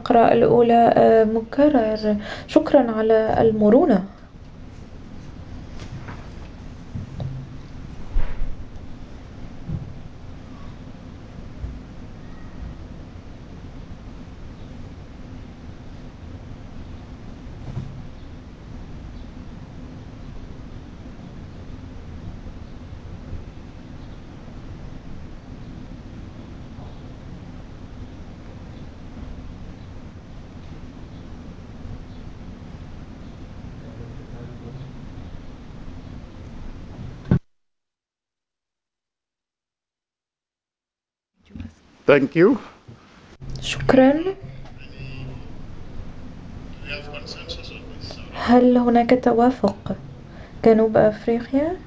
الفقرة الأولى مكرر. شكرا على المرونة. Thank you. شكرا. هل هناك توافق؟ جنوب أفريقيا